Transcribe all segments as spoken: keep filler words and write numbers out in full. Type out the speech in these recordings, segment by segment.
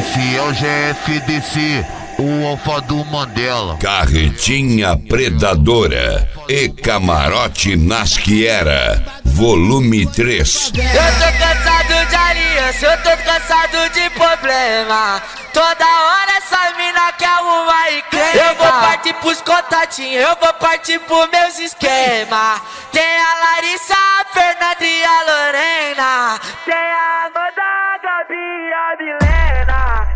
Esse é o G F D C, o alfa do Mandela. Carretinha Predadora e Camarote Nasquiera, volume três. Eu tô cansado de aliança, eu tô cansado de problema. Toda hora essa mina quer arrumar e crema. Eu vou partir pros contatinhos, eu vou partir pros meus esquemas. Tem a Larissa, a Fernanda e a Lorena. Tem a Amanda, a Gabi e a Milena.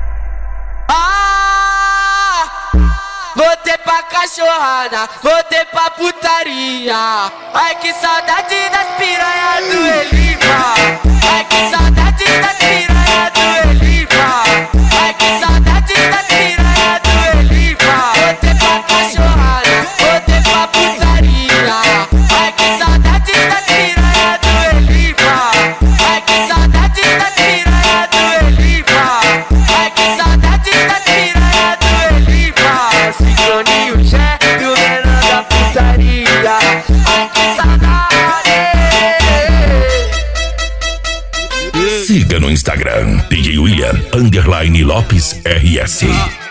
Ah, voltei pra cachorrada, voltei pra putaria. Ai que saudade das piranhas do Elipa. Ai que saudade das piranhas do Elipa. Ai que saudade das piranhas do Elipa. Voltei pra cachorrada, voltei pra putaria. Ai que saudade das piranhas do Elipa. Ai que saudade das piranhas do Elipa. Ai que saudade das piranhas do Elipa. Sincroninho Jé e o menor da putaria. Ai que saudade. Siga no Instagram, D J William, underline Lopes R S.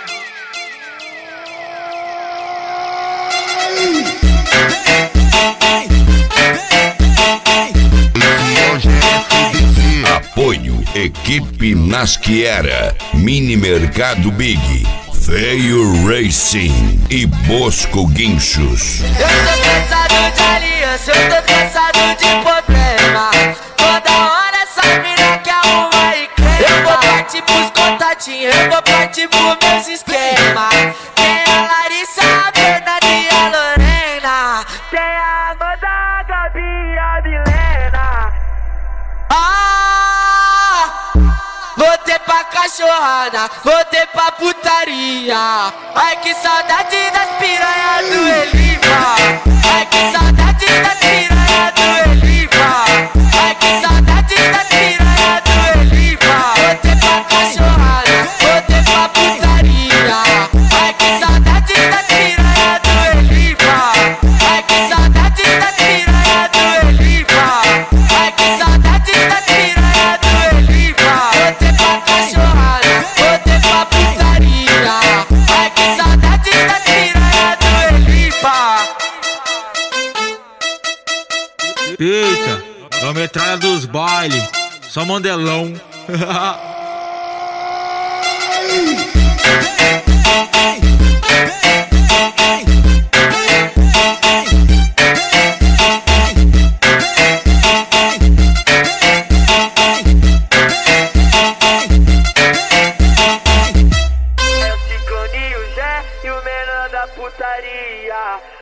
Apoio Equipe Nasquiera, Mini Mercado Big, Feio Racing e Bosco Guinchos. Eu tô cansado de aliança, eu tô cansado de problema. Toda hora essa mina quer arrumar e crema. Eu vou partir pros contatinhos, eu vou partir pros meus esquemas. Tem a Larissa, a Fernanda e a Lorena. Tem a Amanda, a Gabi e a Milena. Ah, voltei pra cachorrada, voltei pra putaria. Ai que saudade das piranhas do Elipa. Ai que saudade das piranhas do Elipa. Ai que saudade das piranhas do Elipa. Voltei pra cachorrada, voltei pra putaria. Ai que saudade das piranhas do Elipa. Ai que saudade das piranhas do Elipa. Ai que saudade das piranhas do Elipa. Voltei pra cachorrada, voltei pra putaria. Ai que saudade das piranhas do Elipa. Eita, é a metralha dos bailes, só mandelão. É o Sincroninho Jé e o menor da putaria.